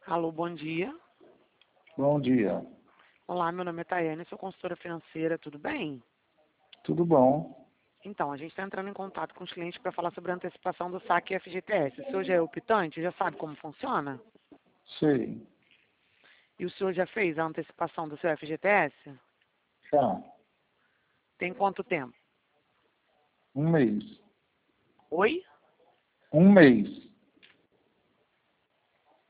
Alô, bom dia. Bom dia. Olá, meu nome é Tayane, sou consultora financeira, tudo bem? Tudo bom? Então, a gente está entrando em contato com os clientes para falar sobre a antecipação do saque FGTS. O senhor já é optante? Já sabe como funciona? Sei. E o senhor já fez a antecipação do seu FGTS? Tá. Tem quanto tempo? Um mês. Oi? Um mês.